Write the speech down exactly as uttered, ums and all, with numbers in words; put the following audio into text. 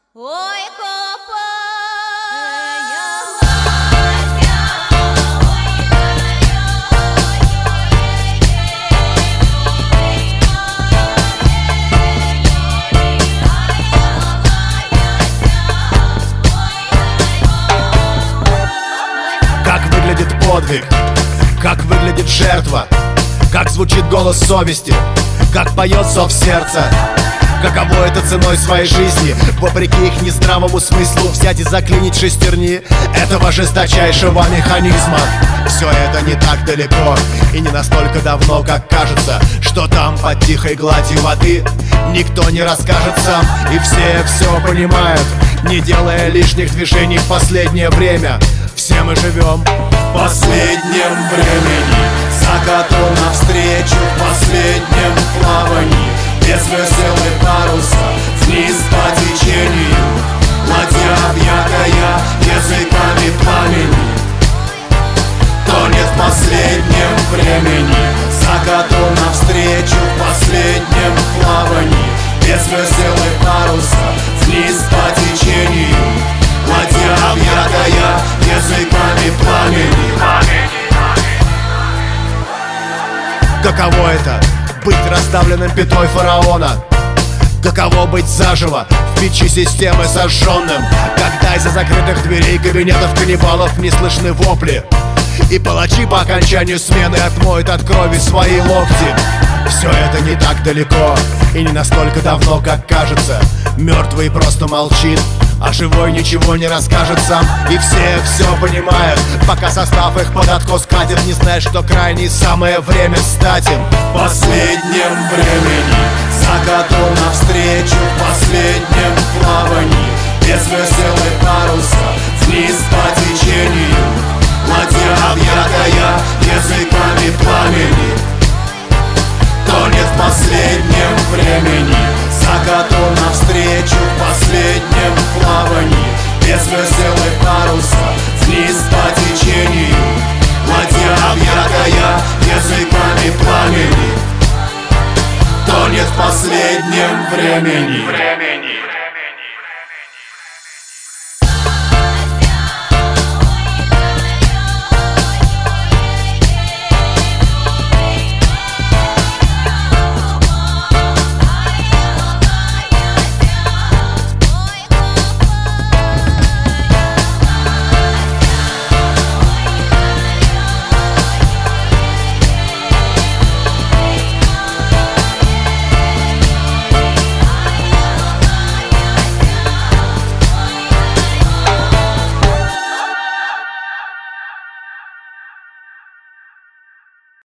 Ой, как выглядит подвиг, как выглядит жертва, как звучит голос совести, как поет зов сердца. Каково это ценой своей жизни, вопреки их нездравому смыслу, взять и заклинить шестерни этого жесточайшего механизма. Все это не так далеко и не настолько давно, как кажется, что там под тихой гладью воды никто не расскажет сам, и все все понимают, не делая лишних движений в последнее время. Все мы живем в последнем времени, закату навстречу в последнем плавании, без весел и паруса, вниз по течению, ладья объятая языками пламени, тонет в последнем времени, закату навстречу в последнем плавании, без весел и паруса, вниз по течению, ладья объятая языками пламени. Каково это — быть раздавленным пятой фараона? Каково быть заживо в печи системы сожженным, когда из-за закрытых дверей кабинетов каннибалов не слышны вопли, и палачи по окончанию смены отмоют от крови свои локти? Все это не так далеко и не настолько давно, как кажется. Мертвый просто молчит, а живой ничего не расскажет сам, и все все понимают, пока состав их под откос катит, не зная, что крайне самое время стать им. В последнем времени, закату навстречу в последнем плавании, без веселых паруса, вниз по течению, ладья объятая языками пламени, тонет в последнем времени, закату навстречу в последнем плавании, без веселых паруса, вниз по течению, ладья объятая языками пламени, тонет в последнем времени.